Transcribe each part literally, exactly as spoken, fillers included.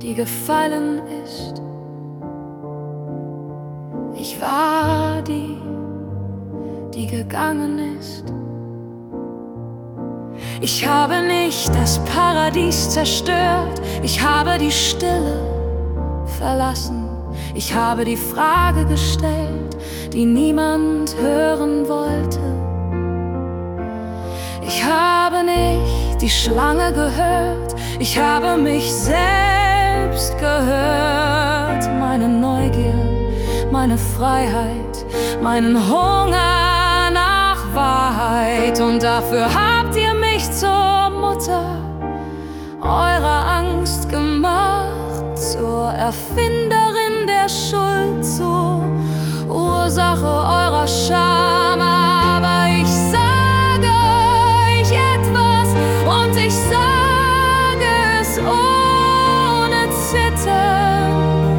die gefallen ist. Ich war die, die gegangen ist. Ich habe nicht das Paradies zerstört, ich habe die Stille verlassen. Ich habe die Frage gestellt, die niemand hören wollte. Ich habe nicht die Schlange gehört, ich habe mich selbst gehört. Meine Neugier, meine Freiheit, meinen Hunger nach Wahrheit. Und dafür habt ihr mich zur Mutter eurer Angst gemacht, zur Erfinderin der Schuld, zur Ursache eurer Scham. Aber ich sage euch etwas und ich sage es ohne Zittern.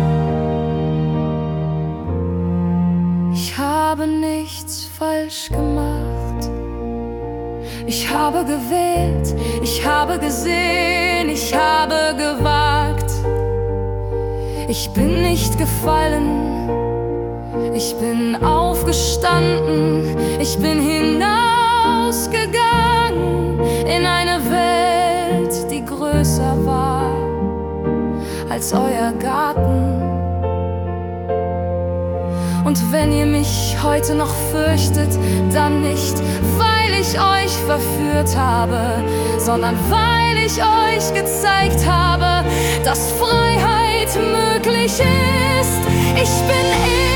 Ich habe nichts falsch gemacht. Ich habe gewählt, ich habe gesehen, ich habe gewagt. Ich bin nicht gefallen, ich bin aufgestanden, ich bin hinausgegangen in eine Welt, die größer war als euer Garten. Und wenn ihr mich heute noch fürchtet, dann nicht, weil ich euch verführt habe, sondern weil ich euch gezeigt habe, dass Freiheit möglich ist. Ich bin